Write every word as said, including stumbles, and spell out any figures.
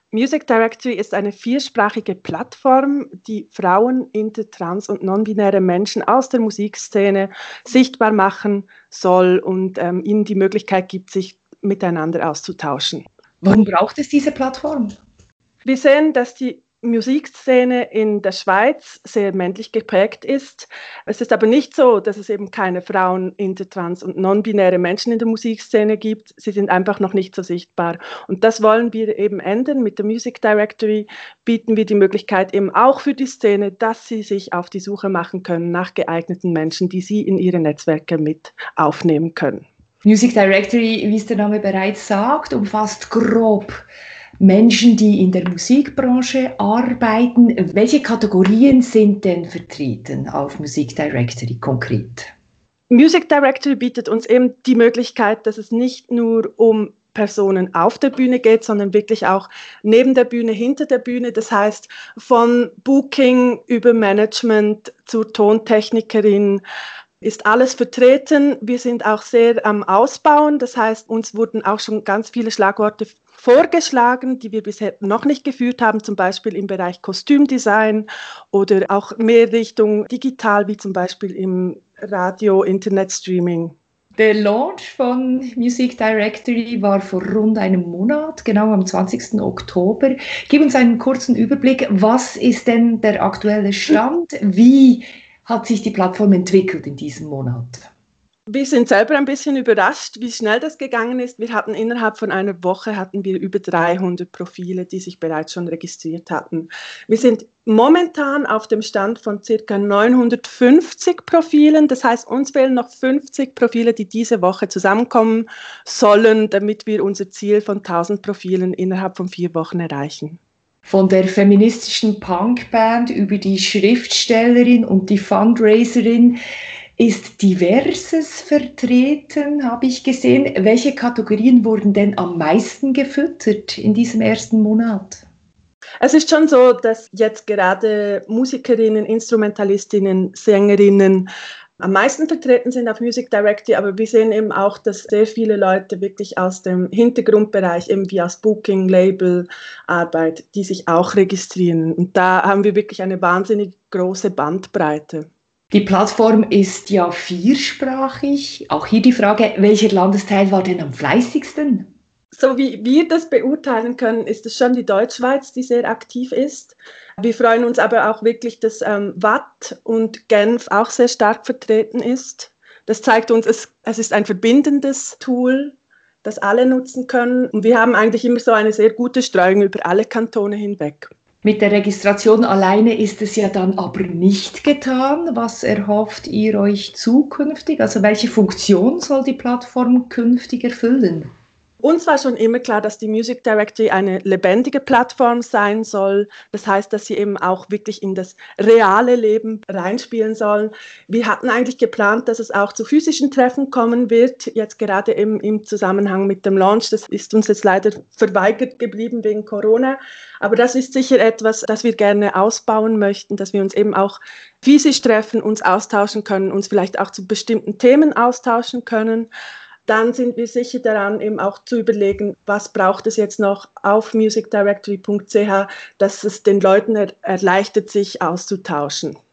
Music Directory ist eine viersprachige Plattform, die Frauen, inter-, trans- und non-binäre Menschen aus der Musikszene sichtbar machen soll und ähm, ihnen die Möglichkeit gibt, sich miteinander auszutauschen. Warum braucht es diese Plattform? Wir sehen, dass die Musikszene in der Schweiz sehr männlich geprägt ist. Es ist aber nicht so, dass es eben keine Frauen, inter-, trans- und non-binäre Menschen in der Musikszene gibt. Sie sind einfach noch nicht so sichtbar. Und das wollen wir eben ändern. Mit der Music Directory bieten wir die Möglichkeit eben auch für die Szene, dass sie sich auf die Suche machen können nach geeigneten Menschen, die sie in ihre Netzwerke mit aufnehmen können. Music Directory, wie es der Name bereits sagt, umfasst grob Menschen, die in der Musikbranche arbeiten. Welche Kategorien sind denn vertreten auf Music Directory konkret? Music Directory bietet uns eben die Möglichkeit, dass es nicht nur um Personen auf der Bühne geht, sondern wirklich auch neben der Bühne, hinter der Bühne. Das heißt, von Booking über Management zur Tontechnikerin ist alles vertreten. Wir sind auch sehr am Ausbauen. Das heißt, uns wurden auch schon ganz viele Schlagworte vorgeschlagen, die wir bisher noch nicht geführt haben, zum Beispiel im Bereich Kostümdesign oder auch mehr Richtung digital, wie zum Beispiel im Radio, Internetstreaming. Der Launch von Music Directory war vor rund einem Monat, genau am zwanzigsten Oktober. Gib uns einen kurzen Überblick. Was ist denn der aktuelle Stand? Wie hat sich die Plattform entwickelt in diesem Monat? Wir sind selber ein bisschen überrascht, wie schnell das gegangen ist. Wir hatten innerhalb von einer Woche hatten wir über dreihundert Profile, die sich bereits schon registriert hatten. Wir sind momentan auf dem Stand von ca. neunhundertfünfzig Profilen. Das heißt, uns fehlen noch fünfzig Profile, die diese Woche zusammenkommen sollen, damit wir unser Ziel von tausend Profilen innerhalb von vier Wochen erreichen. Von der feministischen Punkband über die Schriftstellerin und die Fundraiserin ist Diverses vertreten, habe ich gesehen. Welche Kategorien wurden denn am meisten gefüttert in diesem ersten Monat? Es ist schon so, dass jetzt gerade Musikerinnen, Instrumentalistinnen, Sängerinnen am meisten vertreten sind auf Music Directory, aber wir sehen eben auch, dass sehr viele Leute wirklich aus dem Hintergrundbereich, eben wie aus Booking, Label, Arbeit, die sich auch registrieren. Und da haben wir wirklich eine wahnsinnig große Bandbreite. Die Plattform ist ja viersprachig. Auch hier die Frage, welcher Landesteil war denn am fleißigsten? So wie wir das beurteilen können, ist es schon die Deutschschweiz, die sehr aktiv ist. Wir freuen uns aber auch wirklich, dass ähm, Waadt und Genf auch sehr stark vertreten ist. Das zeigt uns, es, es ist ein verbindendes Tool, das alle nutzen können. Und wir haben eigentlich immer so eine sehr gute Streuung über alle Kantone hinweg. Mit der Registration alleine ist es ja dann aber nicht getan. Was erhofft ihr euch zukünftig? Also welche Funktion soll die Plattform künftig erfüllen? Uns war schon immer klar, dass die Music Directory eine lebendige Plattform sein soll. Das heißt, dass sie eben auch wirklich in das reale Leben reinspielen soll. Wir hatten eigentlich geplant, dass es auch zu physischen Treffen kommen wird, jetzt gerade eben im Zusammenhang mit dem Launch. Das ist uns jetzt leider verweigert geblieben wegen Corona. Aber das ist sicher etwas, das wir gerne ausbauen möchten, dass wir uns eben auch physisch treffen, uns austauschen können, uns vielleicht auch zu bestimmten Themen austauschen können. Dann sind wir sicher daran, eben auch zu überlegen, was braucht es jetzt noch auf music directory punkt c h, dass es den Leuten er- erleichtert, sich auszutauschen.